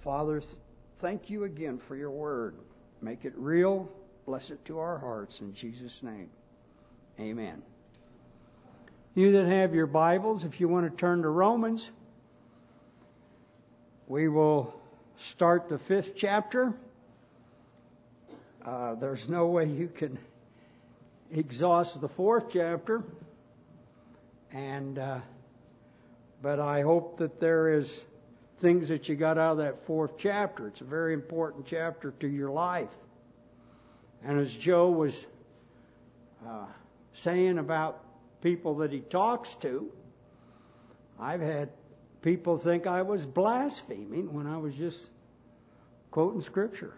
Father, thank you again for your word. Make it real. Bless it to our hearts in Jesus' name. Amen. You that have your Bibles, if you want to turn to Romans, we will start the 5th chapter. There's no way you can exhaust the 4th chapter. But I hope that there is things that you got out of that 4th chapter. It's a very important chapter to your life. And as Joe was saying about people that he talks to, I've had people think I was blaspheming when I was just quoting Scripture.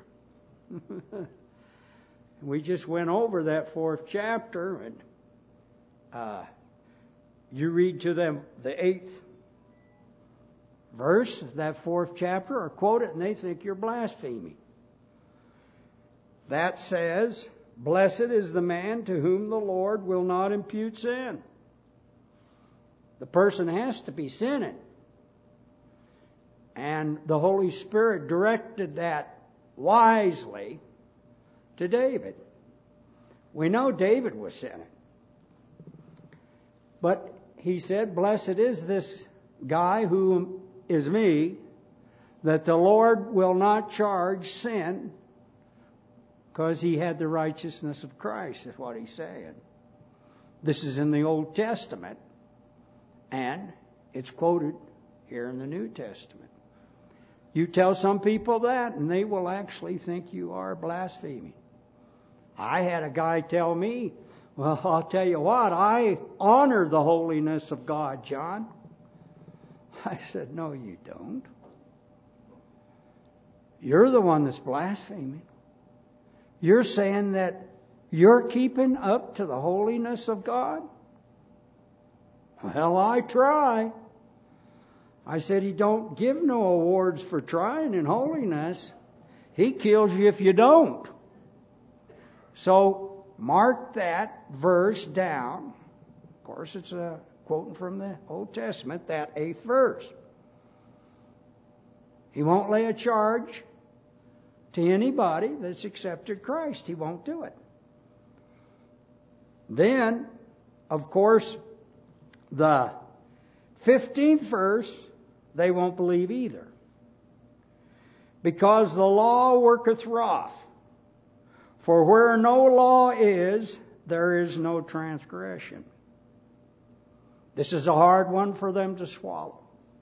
We just went over that 4th chapter, and you read to them the 8th verse of that 4th chapter, or quote it, and they think you're blaspheming. That says, "Blessed is the man to whom the Lord will not impute sin." The person has to be sinning. And the Holy Spirit directed that wisely to David. We know David was sinning. But he said, "Blessed is this guy who is me, that the Lord will not charge sin," because he had the righteousness of Christ, is what he's saying. This is in the Old Testament, and it's quoted here in the New Testament. You tell some people that, and they will actually think you are blaspheming. I had a guy tell me, "Well, I'll tell you what, I honor the holiness of God, John." I said, "No, you don't. You're the one that's blaspheming. You're saying that you're keeping up to the holiness of God?" "Well, I try." I said, "He don't give no awards for trying in holiness. He kills you if you don't." So mark that verse down. Of course, it's a quoting from the Old Testament, that 8th verse. He won't lay a charge to anybody that's accepted Christ. He won't do it. Then, of course, the 15th verse, they won't believe either. "Because the law worketh wrath. For where no law is, there is no transgression." This is a hard one for them to swallow.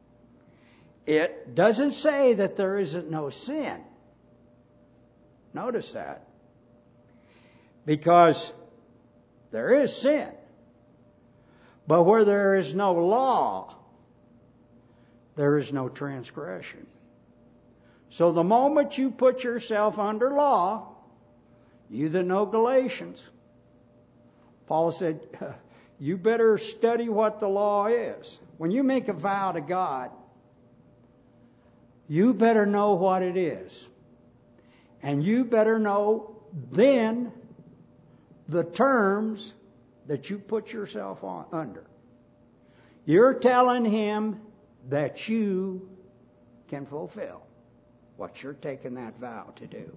It doesn't say that there isn't no sin. Notice that. Because there is sin. But where there is no law, there is no transgression. So the moment you put yourself under law, you that know Galatians, Paul said, you better study what the law is. When you make a vow to God, you better know what it is. And you better know then the terms that you put yourself under. You're telling him that you can fulfill what you're taking that vow to do.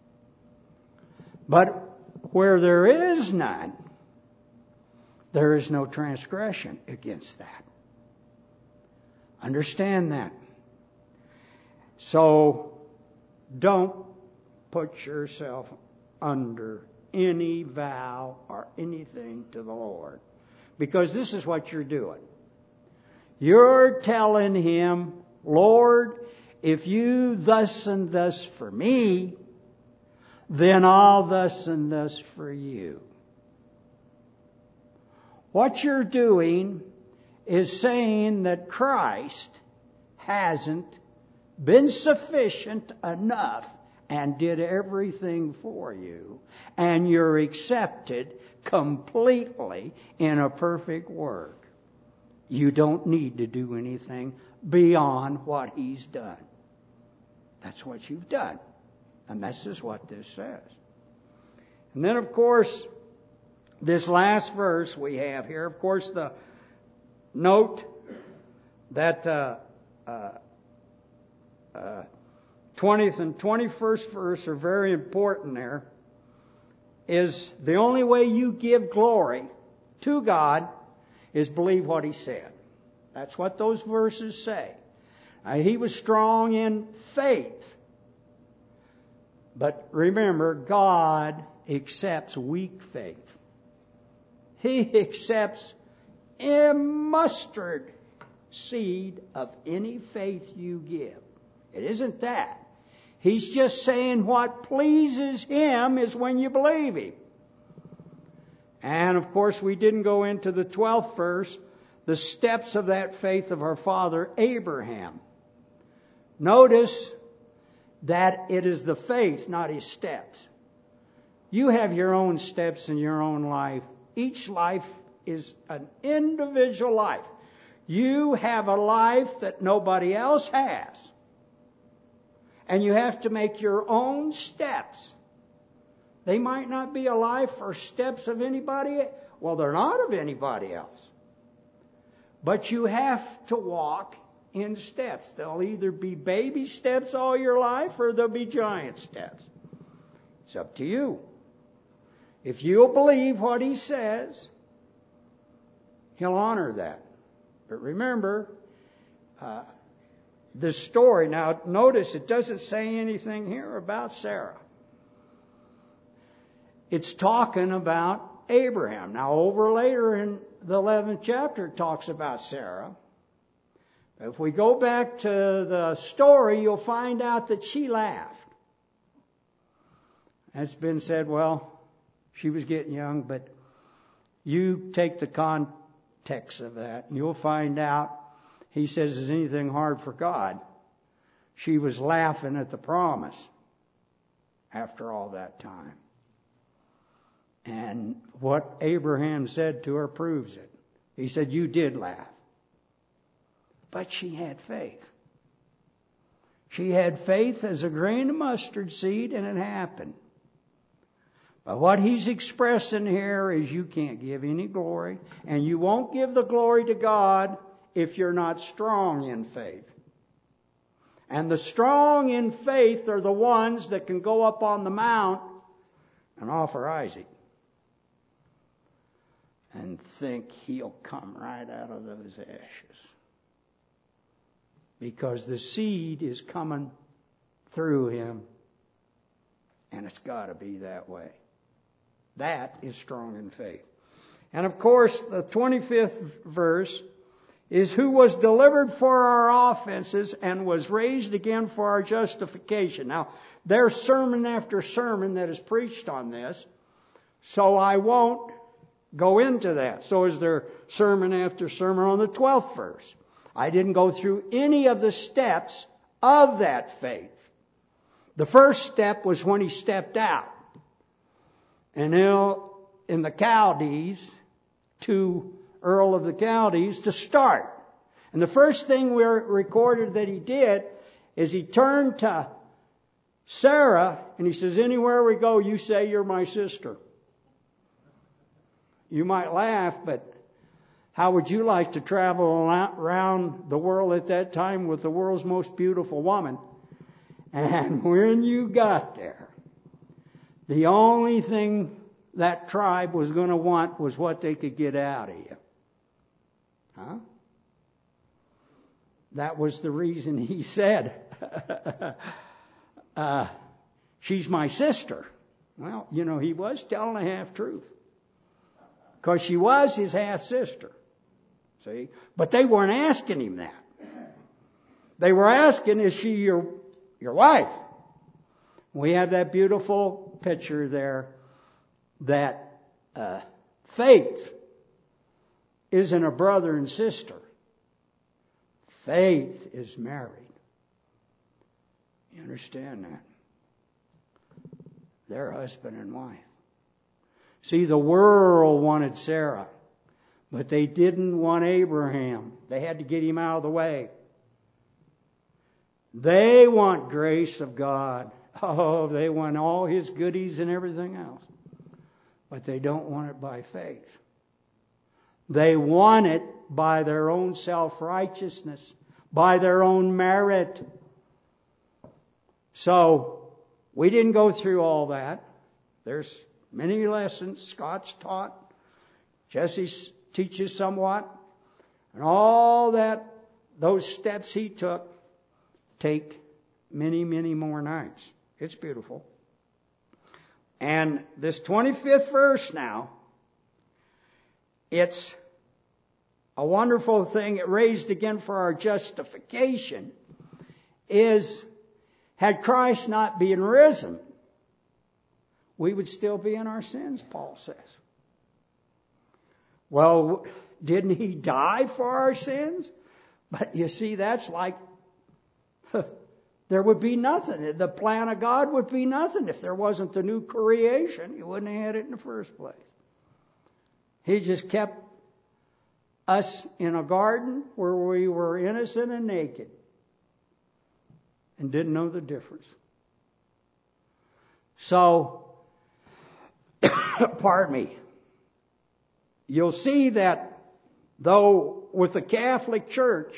But where there is none, there is no transgression against that. Understand that. So don't put yourself under any vow or anything to the Lord, because this is what you're doing. You're telling him, "Lord, if you thus and thus for me, then I'll thus and thus for you." What you're doing is saying that Christ hasn't been sufficient enough and did everything for you, and you're accepted completely in a perfect work. You don't need to do anything beyond what He's done. That's what you've done. And this is what this says. And then, of course, this last verse we have here, of course, the note that 20th and 21st verse are very important there. Is the only way you give glory to God is believe what He said. That's what those verses say. He was strong in faith. But remember, God accepts weak faith. He accepts a mustard seed of any faith you give. It isn't that. He's just saying what pleases Him is when you believe Him. And of course, we didn't go into the 12th verse, the steps of that faith of our father Abraham. Notice that it is the faith, not his steps. You have your own steps in your own life. Each life is an individual life. You have a life that nobody else has. And you have to make your own steps. They might not be a life or steps of anybody. Well, they're not of anybody else. But you have to walk in steps. They'll either be baby steps all your life or they'll be giant steps. It's up to you. If you'll believe what He says, He'll honor that. But remember, this story, now notice it doesn't say anything here about Sarah. It's talking about Abraham. Now over later in the 11th chapter it talks about Sarah. If we go back to the story, you'll find out that she laughed. It's been said, well, she was getting young, but you take the context of that and you'll find out, He says, is anything hard for God? She was laughing at the promise after all that time. And what Abraham said to her proves it. He said, you did laugh. But she had faith. She had faith as a grain of mustard seed, and it happened. But what he's expressing here is you can't give any glory, and you won't give the glory to God if you're not strong in faith. And the strong in faith are the ones that can go up on the mount and offer Isaac and think he'll come right out of those ashes. Because the seed is coming through him, and it's got to be that way. That is strong in faith. And of course, the 25th verse is who was delivered for our offenses and was raised again for our justification. Now, there's sermon after sermon that is preached on this, so I won't go into that. So is there sermon after sermon on the 12th verse. I didn't go through any of the steps of that faith. The first step was when he stepped out. And in the Chaldees, to Earl of the Chaldees to start. And the first thing we're recorded that he did is he turned to Sarah and he says, anywhere we go, you say you're my sister. You might laugh, but how would you like to travel around the world at that time with the world's most beautiful woman? And when you got there, the only thing that tribe was going to want was what they could get out of you. Huh? That was the reason he said, she's my sister. Well, he was telling a half-truth. Because she was his half-sister. See? But they weren't asking him that. They were asking, is she your wife? We have that beautiful picture there that faith isn't a brother and sister. Faith is married. You understand that? They're husband and wife. See, the world wanted Sarah, but they didn't want Abraham. They had to get him out of the way. They want grace of God. Oh, they want all His goodies and everything else. But they don't want it by faith. They want it by their own self-righteousness, by their own merit. So, we didn't go through all that. There's many lessons Scott's taught. Jesse teaches somewhat. And all that, those steps he took, take many, many more nights. It's beautiful. And this 25th verse now, it's a wonderful thing. It raised again for our justification is, had Christ not been risen, we would still be in our sins, Paul says. Well, didn't he die for our sins? But you see, that's like, there would be nothing. The plan of God would be nothing if there wasn't the new creation. He wouldn't have had it in the first place. He just kept us in a garden where we were innocent and naked and didn't know the difference. So, pardon me, you'll see that though with the Catholic Church,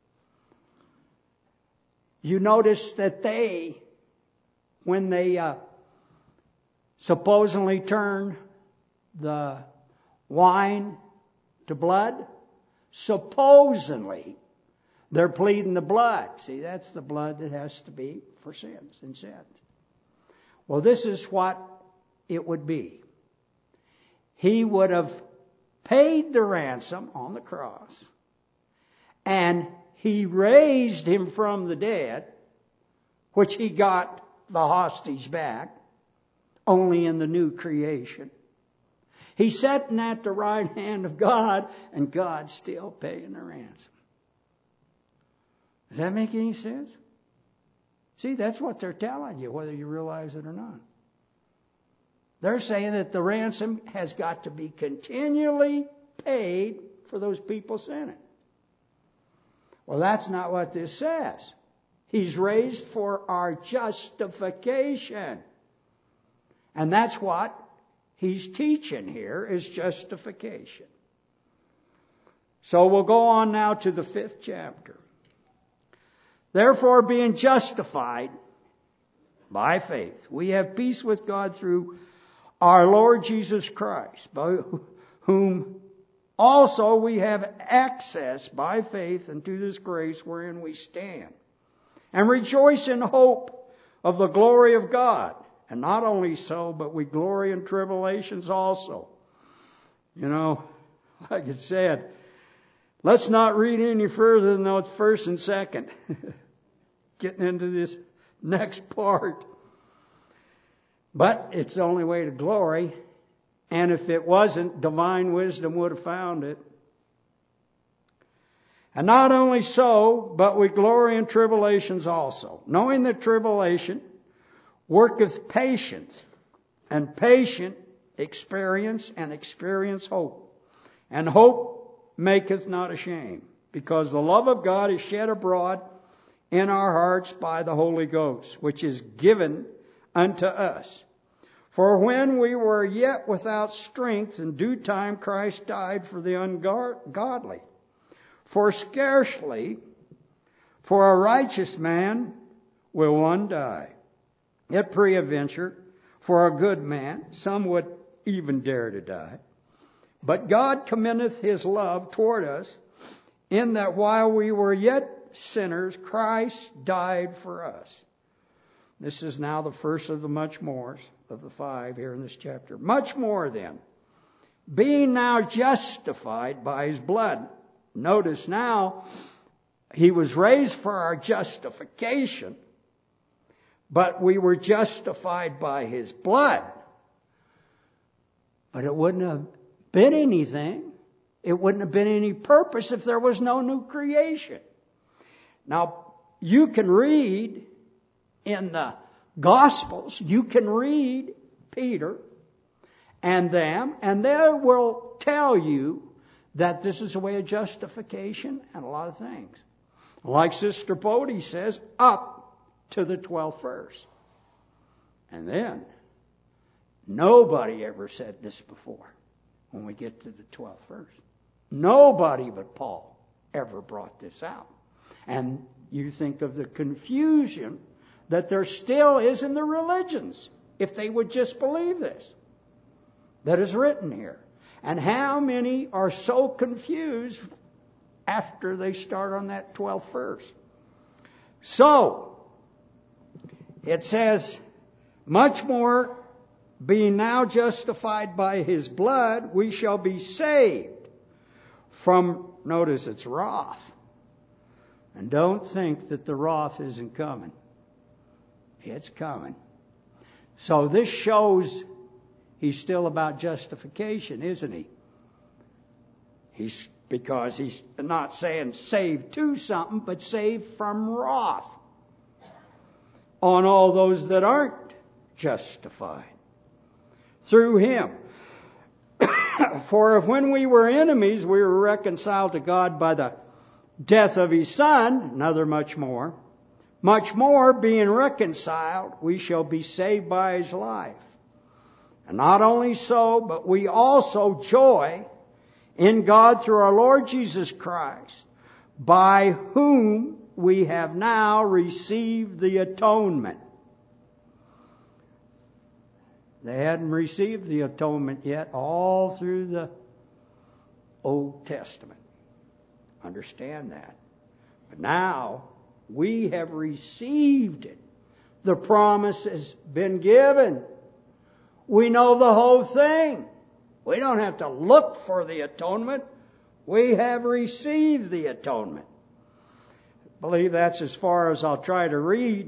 you notice that they, when they supposedly turn the wine to blood, supposedly they're pleading the blood. See, that's the blood that has to be for sins and sins. Well, this is what it would be. He would have paid the ransom on the cross, and He raised Him from the dead, which He got the hostage back, only in the new creation. He's sitting at the right hand of God, and God's still paying the ransom. Does that make any sense? See, that's what they're telling you, whether you realize it or not. They're saying that the ransom has got to be continually paid for those people sinning. Well, that's not what this says. He's raised for our justification. And that's what he's teaching here, is justification. So we'll go on now to the 5th chapter. Therefore, being justified by faith, we have peace with God through our Lord Jesus Christ, by whom also we have access by faith into this grace wherein we stand, and rejoice in hope of the glory of God. And not only so, but we glory in tribulations also. You know, like it said, let's not read any further than those first and second. Getting into this next part. But it's the only way to glory. And if it wasn't, divine wisdom would have found it. And not only so, but we glory in tribulations also, knowing that tribulation worketh patience, and patient experience, and experience hope. And hope maketh not ashamed, because the love of God is shed abroad in our hearts by the Holy Ghost, which is given unto us. For when we were yet without strength, in due time Christ died for the ungodly. For scarcely for a righteous man will one die. Yet peradventure, for a good man, some would even dare to die. But God commendeth His love toward us, in that while we were yet sinners, Christ died for us. This is now the first of the much mores of the 5 here in this chapter. Much more then, being now justified by His blood. Notice now, He was raised for our justification, but we were justified by His blood. But it wouldn't have been anything. It wouldn't have been any purpose if there was no new creation. Now, you can read in the Gospels, you can read Peter and them, and they will tell you that this is a way of justification and a lot of things. Like Sister Bodie says, up to the 12th verse. And then, nobody ever said this before when we get to the 12th verse. Nobody but Paul ever brought this out. And you think of the confusion that there still is in the religions, if they would just believe this, that is written here. And how many are so confused after they start on that 12th verse? So, it says, much more, being now justified by His blood, we shall be saved from, notice it's wrath. And don't think that the wrath isn't coming. It's coming. So this shows He's still about justification, isn't He? Because He's not saying saved to something, but saved from wrath on all those that aren't justified through Him. For if when we were enemies, we were reconciled to God by the death of His Son, another much more, being reconciled, we shall be saved by His life. And not only so, but we also joy in God through our Lord Jesus Christ, by whom we have now received the atonement. They hadn't received the atonement yet all through the Old Testament. Understand that. But now we have received it. The promise has been given. We know the whole thing. We don't have to look for the atonement. We have received the atonement. I believe that's as far as I'll try to read.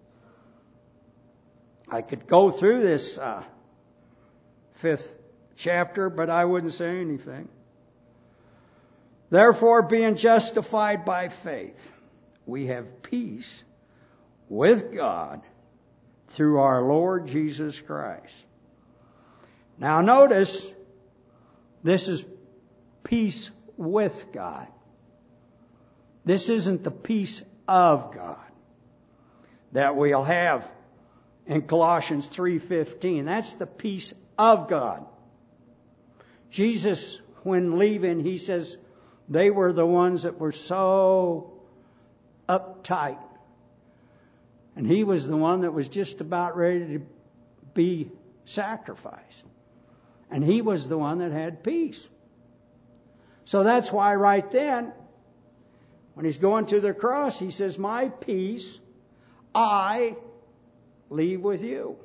I could go through this 5th chapter, but I wouldn't say anything. Therefore, being justified by faith, we have peace with God through our Lord Jesus Christ. Now notice, this is peace with God. This isn't the peace of God that we'll have in Colossians 3:15. That's the peace of God. Jesus, when leaving, He says they were the ones that were so uptight. And He was the one that was just about ready to be sacrificed. And He was the one that had peace. So that's why right then, when He's going to the cross, He says, my peace I leave with you.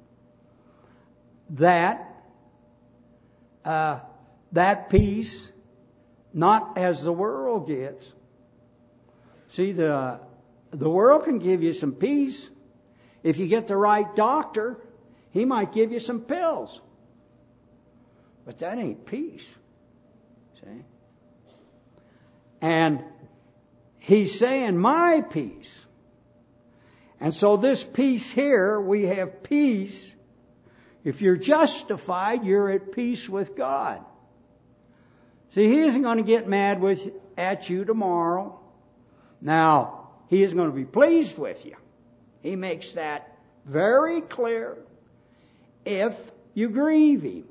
That peace, not as the world gets. See, the world can give you some peace. If you get the right doctor, he might give you some pills. But that ain't peace. See? And He's saying, my peace. And so this peace here, we have peace. If you're justified, you're at peace with God. See, He isn't going to get mad at you tomorrow. Now, He is going to be pleased with you. He makes that very clear if you grieve Him.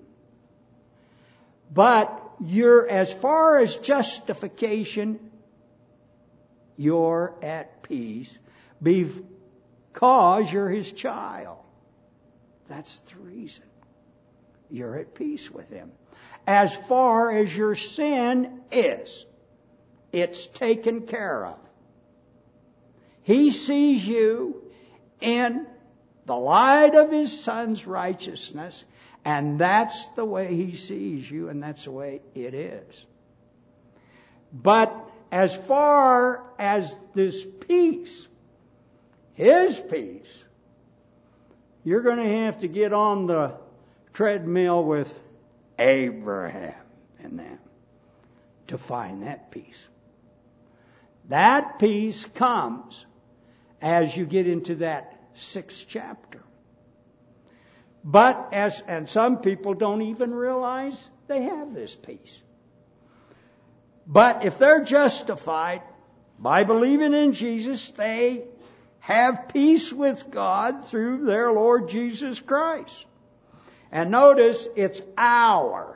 But you're, as far as justification, you're at peace because you're His child. That's the reason. You're at peace with Him. As far as your sin is, it's taken care of. He sees you in the light of His Son's righteousness, and that's the way He sees you, and that's the way it is. But as far as this peace, His peace, you're going to have to get on the treadmill with Abraham and them to find that peace. That peace comes as you get into that 6th chapter. But and some people don't even realize they have this peace. But if they're justified by believing in Jesus, they have peace with God through their Lord Jesus Christ. And notice, it's our.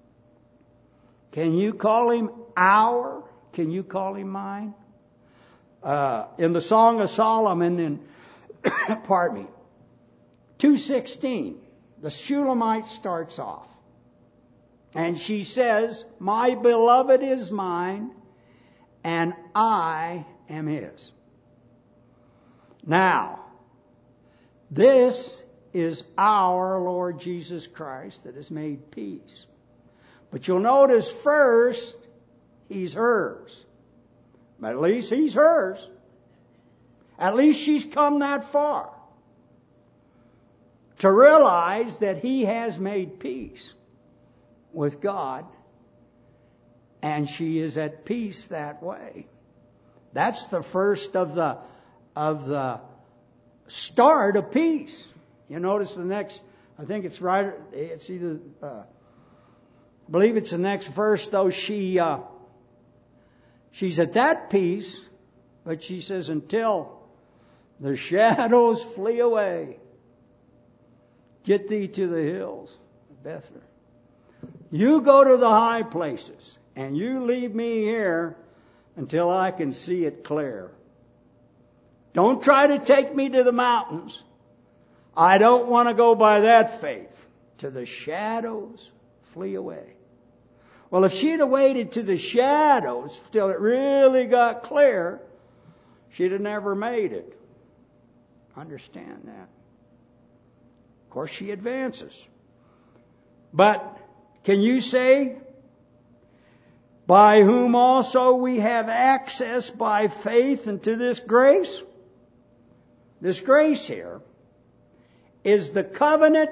Can you call Him our? Can you call Him mine? in the Song of Solomon in, pardon me, 2:16, the Shulamite starts off. And she says, my beloved is mine, and I am his. Now, this is our Lord Jesus Christ that has made peace. But you'll notice first, he's hers. At least he's hers. At least she's come that far to realize that he has made peace with God, and she is at peace that way. That's the first of the start of peace. You notice the next, I think it's right, it's either, I believe it's the next verse though, she's at that peace, but she says, until the shadows flee away, get thee to the hills of Bethlehem. You go to the high places, and you leave me here until I can see it clear. Don't try to take me to the mountains. I don't want to go by that faith. To the shadows flee away. Well, if she'd have waited to the shadows till it really got clear, she'd have never made it. Understand that. Of course, she advances. But can you say, by whom also we have access by faith into this grace? This grace here is the covenant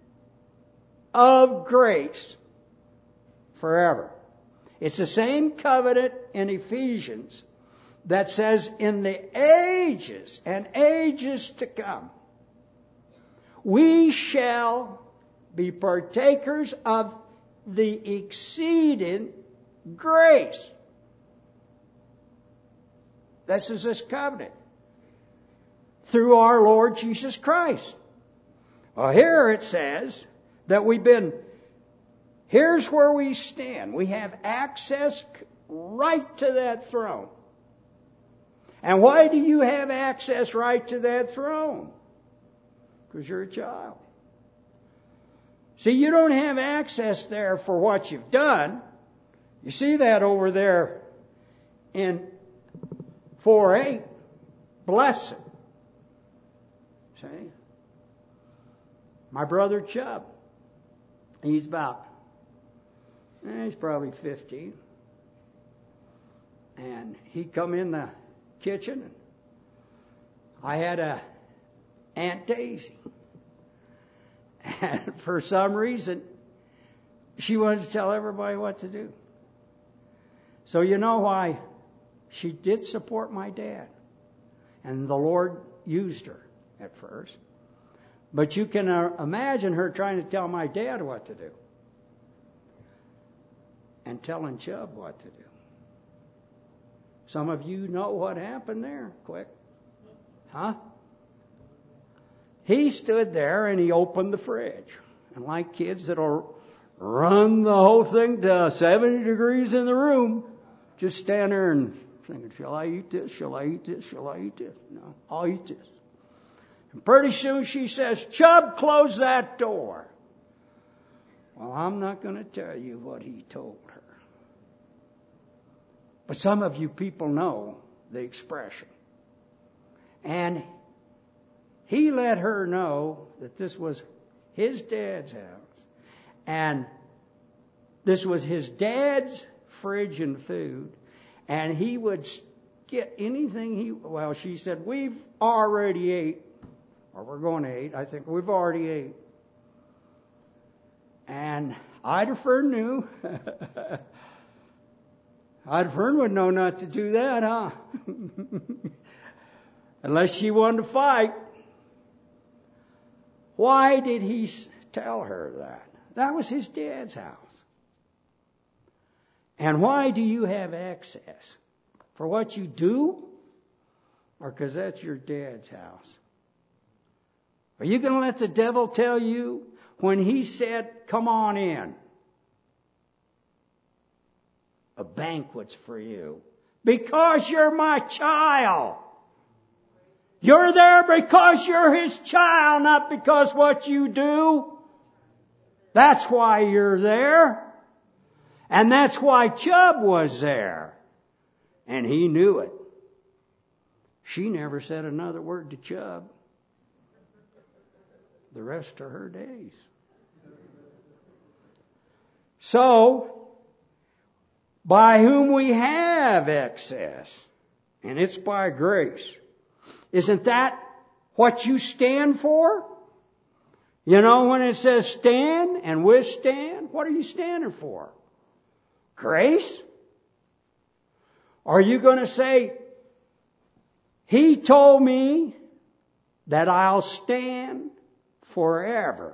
of grace forever. It's the same covenant in Ephesians that says, in the ages and ages to come, we shall be partakers of the exceeding grace. This is this covenant through our Lord Jesus Christ. Well, here it says that here's where we stand. We have access right to that throne. And why do you have access right to that throne? Because you're a child. See, you don't have access there for what you've done. You see that over there in 4:8. Blessed. See? My brother Chubb. He's probably 50. And he come in the kitchen, and I had a Aunt Daisy. And for some reason, she wanted to tell everybody what to do. So you know why she did support my dad. And the Lord used her at first. But you can imagine her trying to tell my dad what to do. And telling Chubb what to do. Some of you know what happened there. Quick. Huh? He stood there and he opened the fridge. And like kids that'll run the whole thing to 70 degrees in the room, just stand there and thinking, shall I eat this? Shall I eat this? Shall I eat this? No, I'll eat this. And pretty soon she says, Chubb, close that door. Well, I'm not going to tell you what he told her. But some of you people know the expression. And he let her know that this was his dad's house. And this was his dad's fridge and food. And he would get anything she said, we've already ate. Or we're going to eat. I think we've already ate. And Ida Fern knew. Ida Fern would know not to do that, huh? Unless she wanted to fight. Why did he tell her that? That was his dad's house. And why do you have access? For what you do? Or because that's your dad's house? Are you going to let the devil tell you when he said, come on in, a banquet's for you, because you're my child. You're there because you're His child, not because what you do. That's why you're there. And that's why Chub was there. And he knew it. She never said another word to Chub the rest of her days. So, by whom we have access, and it's by grace. Isn't that what you stand for? You know, when it says stand and withstand, what are you standing for? Grace? Are you going to say, He told me that I'll stand forever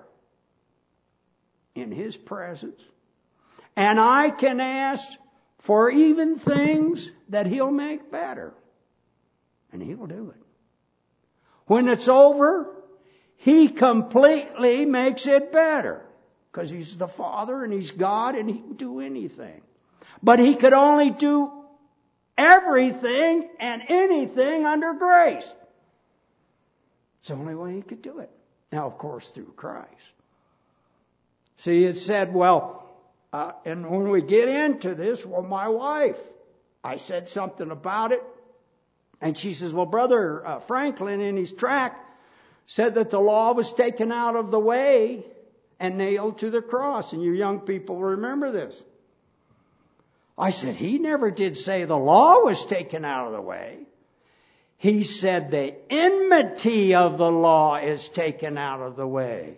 in His presence, and I can ask for even things that He'll make better, and He'll do it. When it's over, He completely makes it better, because He's the Father and He's God and He can do anything. But He could only do everything and anything under grace. It's the only way He could do it. Now, of course, through Christ. See, it said, and when we get into this, my wife, I said something about it, and she says, Brother Franklin in his tract said that the law was taken out of the way and nailed to the cross. And you young people remember this. I said, he never did say the law was taken out of the way. He said the enmity of the law is taken out of the way.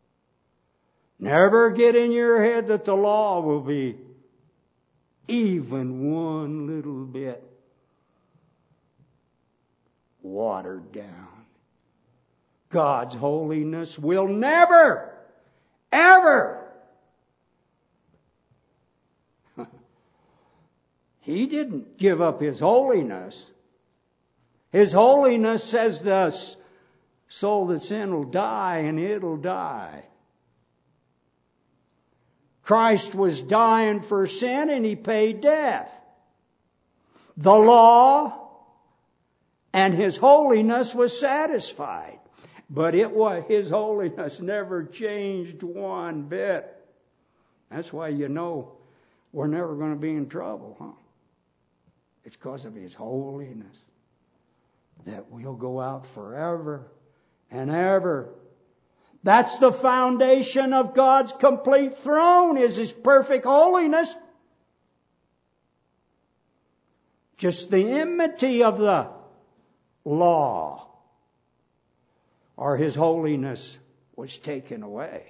Never get in your head that the law will be even one little bit watered down. God's holiness will never, ever. He didn't give up His holiness. His holiness says the soul that's in will die, and it'll die. Christ was dying for sin, and He paid death. The law and His holiness was satisfied. But His holiness never changed one bit. That's why you know we're never going to be in trouble, huh? It's because of His holiness that we'll go out forever and ever. That's the foundation of God's complete throne, is His perfect holiness. Just the enmity of the law or His holiness was taken away.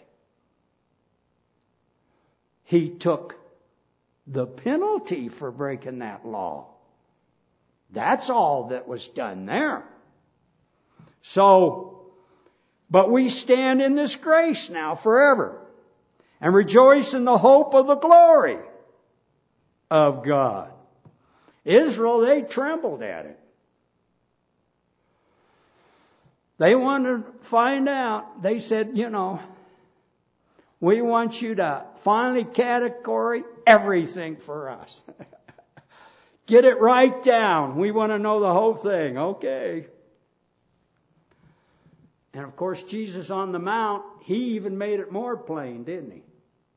He took the penalty for breaking that law. That's all that was done there. So, but we stand in this grace now forever and rejoice in the hope of the glory of God. Israel, they trembled at it. They wanted to find out. They said, we want you to finally categorize everything for us. Get it right down. We want to know the whole thing. Okay. And of course, Jesus on the Mount, He even made it more plain, didn't He?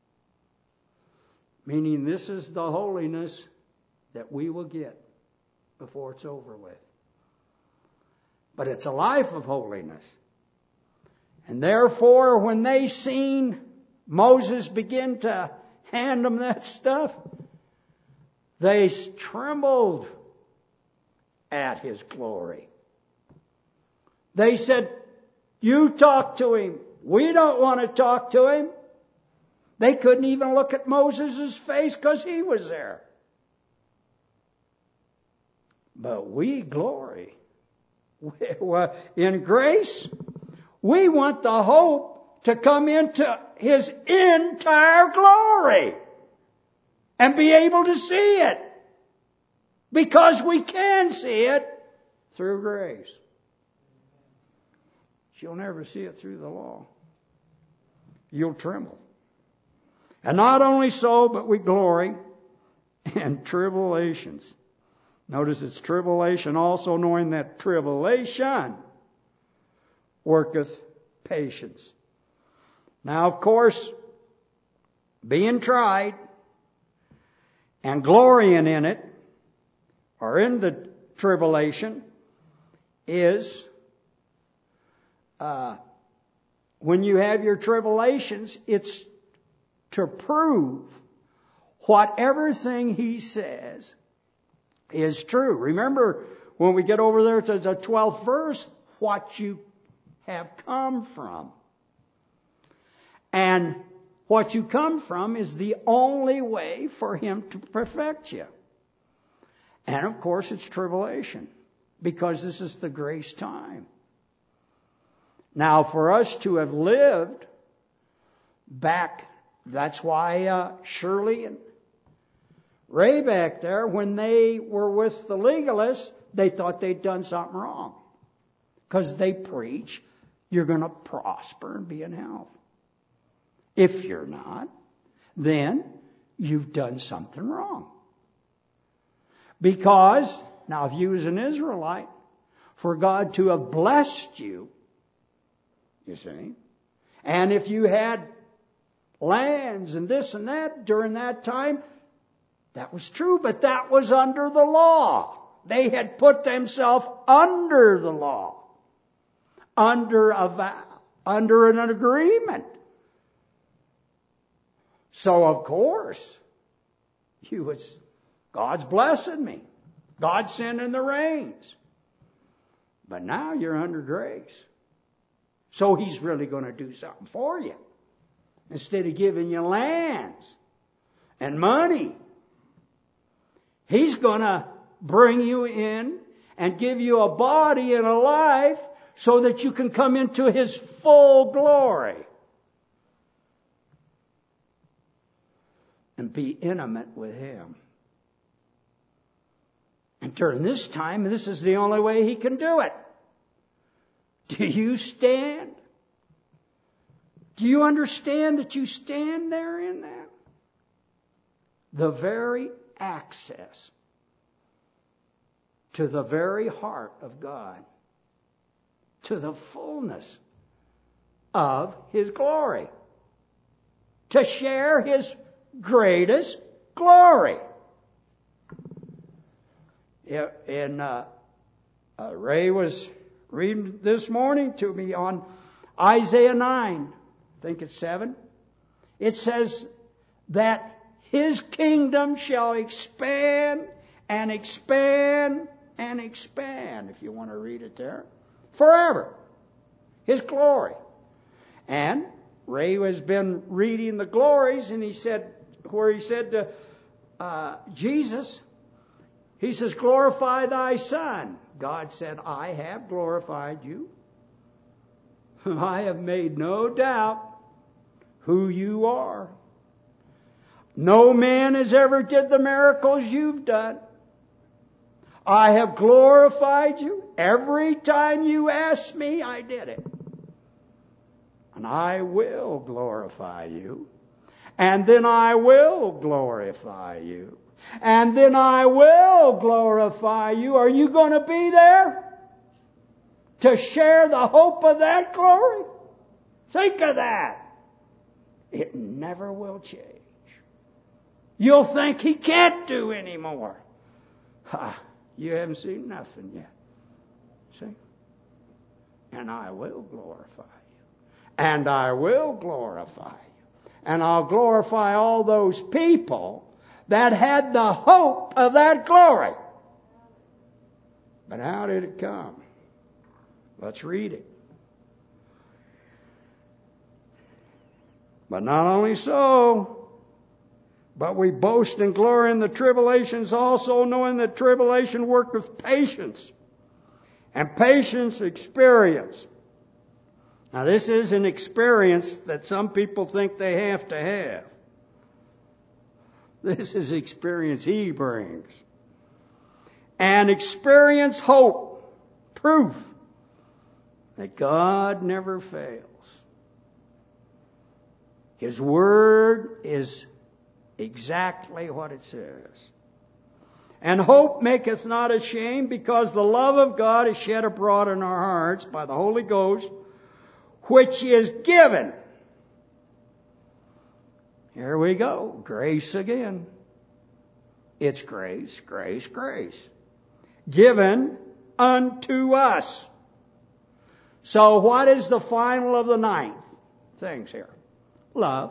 Meaning this is the holiness that we will get before it's over with. But it's a life of holiness. And therefore, when they seen Moses begin to hand them that stuff, they trembled at His glory. They said, you talk to Him. We don't want to talk to Him. They couldn't even look at Moses' face because he was there. But we glory. In grace, we want the hope to come into His entire glory and be able to see it, because we can see it through grace. You'll never see it through the law. You'll tremble. And not only so, but we glory in tribulations. Notice it's tribulation, also knowing that tribulation worketh patience. Now, of course, being tried and glorying in it, or in the tribulation, is when you have your tribulations, it's to prove what everything He says is true. Remember, when we get over there to the 12th verse, what you have come from. And what you come from is the only way for Him to perfect you. And of course it's tribulation, because this is the grace time. Now for us to have lived back, that's why Shirley and Ray back there, when they were with the legalists, they thought they'd done something wrong. Because they preach, you're going to prosper and be in health. If you're not, then you've done something wrong. Because, now if you as an Israelite, for God to have blessed you, you see, and if you had lands and this and that during that time, that was true, but that was under the law. They had put themselves under the law, under a vow, under an agreement. So of course, God's blessing me. God's sending the rains. But now you're under grace. So He's really going to do something for you. Instead of giving you lands and money, He's going to bring you in and give you a body and a life so that you can come into His full glory and be intimate with Him. And during this time, this is the only way He can do it. Do you stand? Do you understand that you stand there in that? The very access to the very heart of God, to the fullness of His glory, to share His greatest glory. Ray was reading this morning to me on Isaiah 9, I think it's 7. It says that His kingdom shall expand and expand and expand, if you want to read it there, forever. His glory. And Ray has been reading the glories, and he said to Jesus, He says, glorify Thy Son. God said, I have glorified you. I have made no doubt who you are. No man has ever did the miracles you've done. I have glorified you. Every time you asked me, I did it. And I will glorify you. And then I will glorify you. And then I will glorify you. Are you going to be there to share the hope of that glory? Think of that. It never will change. You'll think He can't do any more. You haven't seen nothing yet. See? And I will glorify you. And I will glorify you. And I'll glorify all those people that had the hope of that glory. But how did it come? Let's read it. But not only so, but we boast and glory in the tribulations also, knowing that tribulation worketh patience, and patience experience. Now this is an experience that some people think they have to have. This is experience He brings. And experience hope, proof that God never fails. His Word is exactly what it says. And hope maketh not ashamed, because the love of God is shed abroad in our hearts by the Holy Ghost, which is given. Here we go. Grace again. It's grace, grace, grace. Given unto us. So what is the final of the 9 things here? Love.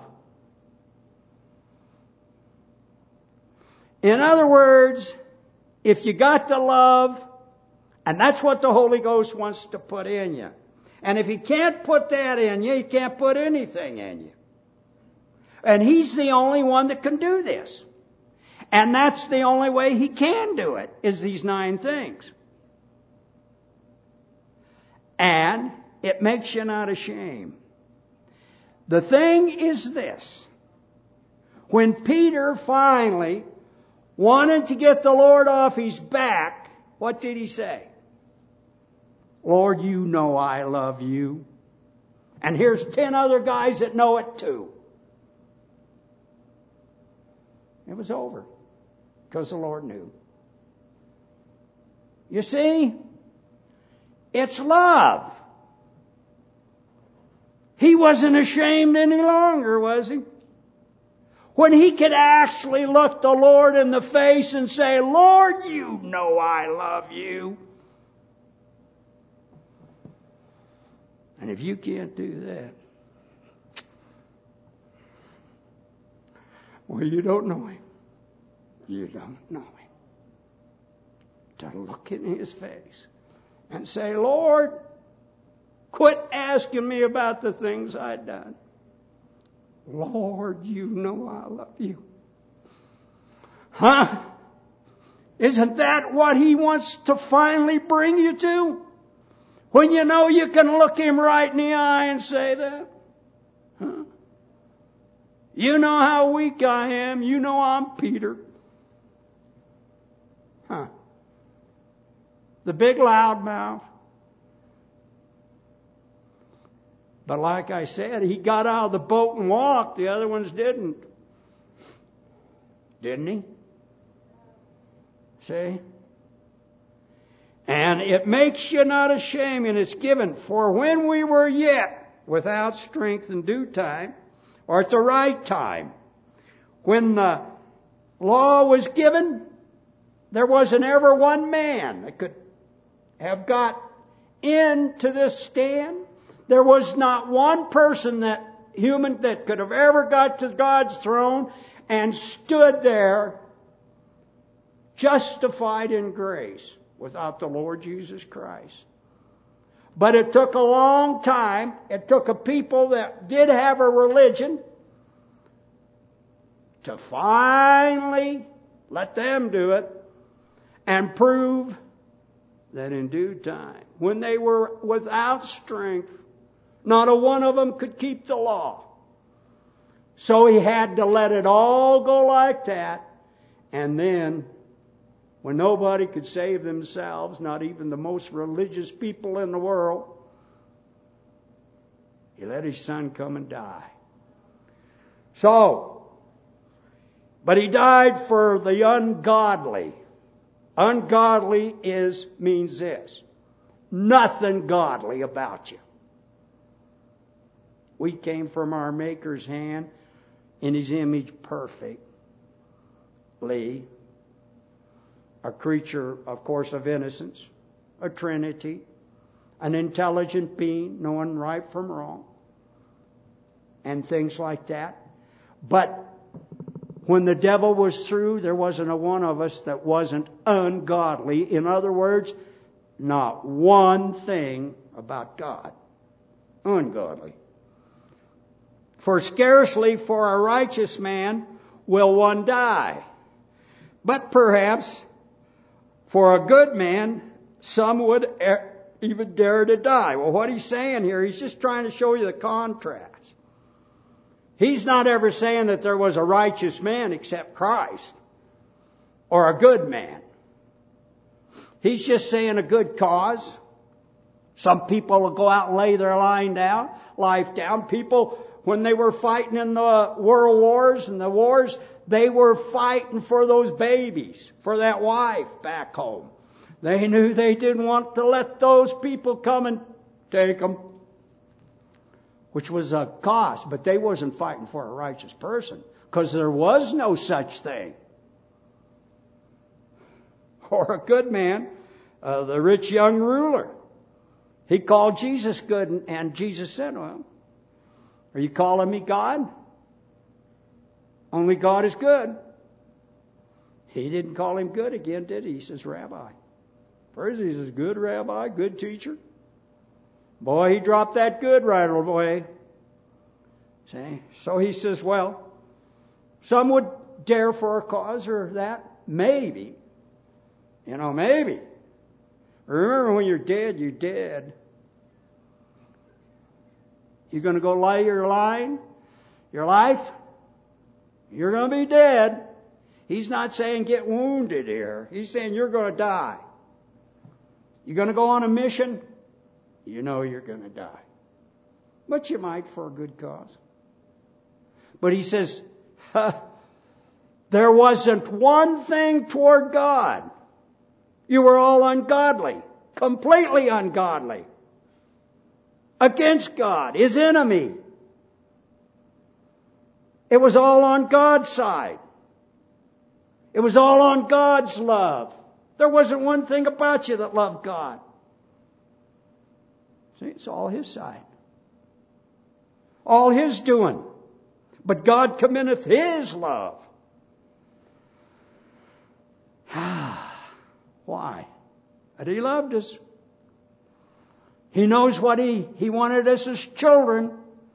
In other words, if you got to love, and that's what the Holy Ghost wants to put in you. And if He can't put that in you, He can't put anything in you. And He's the only one that can do this. And that's the only way He can do it, is these 9 things. And it makes you not ashamed. The thing is this. When Peter finally wanted to get the Lord off his back, what did he say? Lord, you know I love you. And here's 10 other guys that know it too. It was over. Because the Lord knew. You see? It's love. He wasn't ashamed any longer, was he? When he could actually look the Lord in the face and say, Lord, you know I love you. And if you can't do that, well, you don't know Him. You don't know Him. To look in His face and say, Lord, quit asking me about the things I've done. Lord, you know I love you. Huh? Isn't that what He wants to finally bring you to? When you know you can look Him right in the eye and say that? Huh? You know how weak I am. You know I'm Peter. Huh? The big loudmouth. But like I said, he got out of the boat and walked. The other ones didn't. Didn't he? See? And it makes you not ashamed, and it's given. For when we were yet without strength in due time, or at the right time, when the law was given, there wasn't ever one man that could have got into this stand. There was not one person human that could have ever got to God's throne and stood there justified in grace without the Lord Jesus Christ. But it took a long time. It took a people that did have a religion to finally let them do it and prove that in due time, when they were without strength, not a one of them could keep the law. So He had to let it all go like that. And then, when nobody could save themselves, not even the most religious people in the world, He let His Son come and die. But He died for the ungodly. Ungodly means this. Nothing godly about you. We came from our Maker's hand in His image perfectly. A creature, of course, of innocence. A Trinity. An intelligent being, knowing right from wrong. And things like that. But when the devil was through, there wasn't a one of us that wasn't ungodly. In other words, not one thing about God. Ungodly. For scarcely for a righteous man will one die. But perhaps for a good man, some would even dare to die. Well, what he's saying here, he's just trying to show you the contrast. He's not ever saying that there was a righteous man except Christ. Or a good man. He's just saying a good cause. Some people will go out and lay their life down. People, when they were fighting in the world wars and the wars, they were fighting for those babies, for that wife back home. They knew they didn't want to let those people come and take them, which was a cost, but they wasn't fighting for a righteous person, because there was no such thing. Or a good man, the rich young ruler. He called Jesus good, and Jesus said, well, are you calling me God? Only God is good. He didn't call him good again, did he? He says, Rabbi. First he says, good rabbi, good teacher. Boy, he dropped that good right away. See? So he says, well, some would dare for a cause or that. Maybe. Maybe. Remember, when you're dead, you're dead. You're going to go lay your life? You're going to be dead. He's not saying get wounded here. He's saying you're going to die. You're going to go on a mission? You know you're going to die. But you might for a good cause. But he says, there wasn't one thing toward God. You were all ungodly. Completely ungodly. Against God, His enemy. It was all on God's side. It was all on God's love. There wasn't one thing about you that loved God. See, it's all His side. All His doing. But God commendeth His love. Why? That He loved us. He knows what He wanted us as children.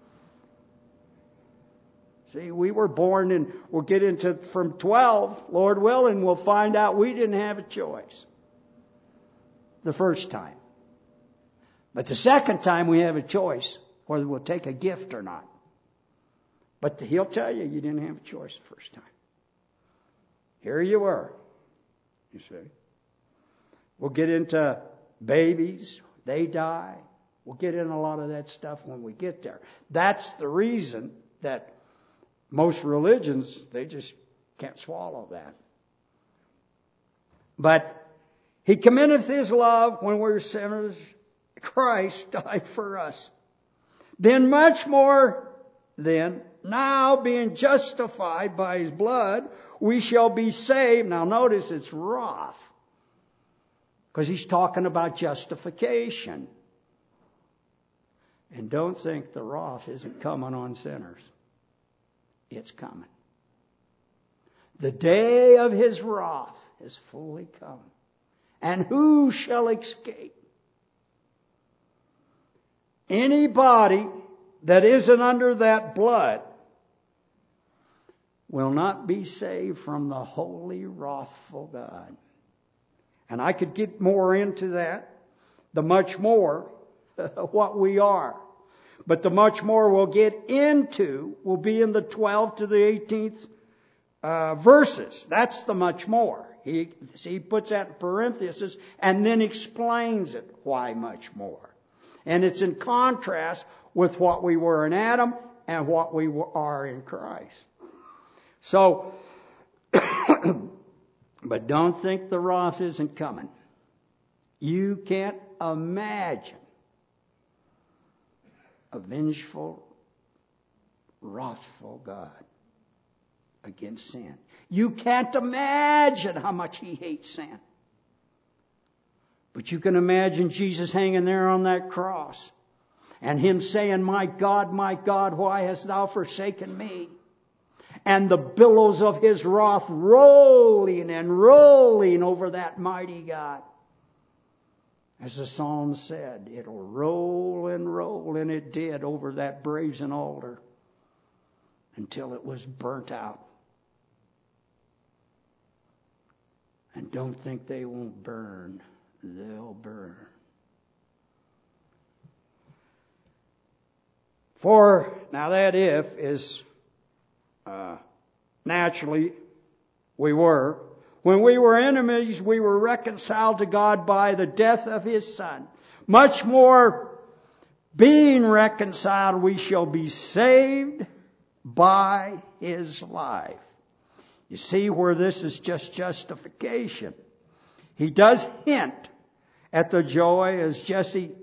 See, we were born, and we'll get into from 12, Lord willing, we'll find out we didn't have a choice the first time. But the second time we have a choice whether we'll take a gift or not. But He'll tell you didn't have a choice the first time. Here you were, you see. We'll get into babies. They die. We'll get into a lot of that stuff when we get there. That's the reason that most religions, they just can't swallow that. But He commendeth His love when we're sinners. Christ died for us. Then much more, now being justified by His blood, we shall be saved. Now notice it's wrath. Because He's talking about justification. And don't think the wrath isn't coming on sinners. It's coming. The day of His wrath is fully come. And who shall escape? Anybody that isn't under that blood will not be saved from the holy, wrathful God. And I could get more into that, the much more, what we are. But the much more we'll get into will be in the 12th to the 18th verses. That's the much more. He puts that in parentheses and then explains it, why much more. And it's in contrast with what we were in Adam and what we are in Christ. So, but don't think the wrath isn't coming. You can't imagine a vengeful, wrathful God against sin. You can't imagine how much He hates sin. But you can imagine Jesus hanging there on that cross and Him saying, my God, why hast Thou forsaken me? And the billows of His wrath rolling and rolling over that mighty God. As the psalm said, it'll roll, and it did over that brazen altar until it was burnt out. And don't think they won't burn. They'll burn. For, now that if is naturally we were. When we were enemies, we were reconciled to God by the death of His Son. Much more, being reconciled, we shall be saved by His life. You see where this is just justification. He does hint at the joy as Jesse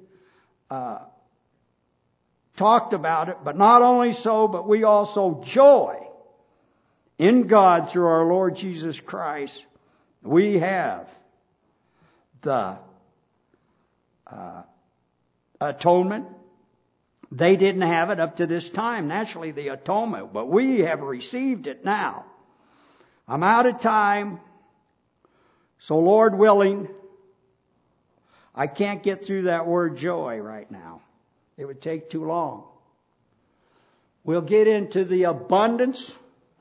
talked about it, but not only so, but we also joy in God through our Lord Jesus Christ. We have the atonement. They didn't have it up to this time, naturally, the atonement, but we have received it now. I'm out of time, so Lord willing, I can't get through that word joy right now. It would take too long. We'll get into the abundance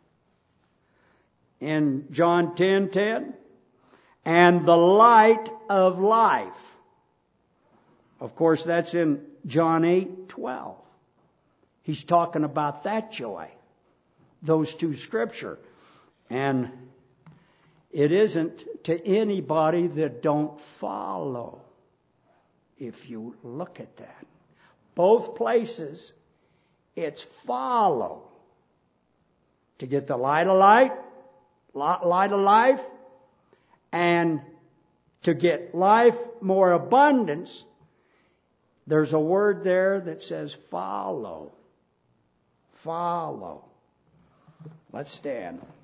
in John 10:10 and the light of life. Of course, that's in John 8:12. He's talking about that joy, those two scripture. And it isn't to anybody that don't follow, if you look at that. Both places, it's follow. To get the light of life, and to get life more abundance, there's a word there that says follow. Follow. Let's stand.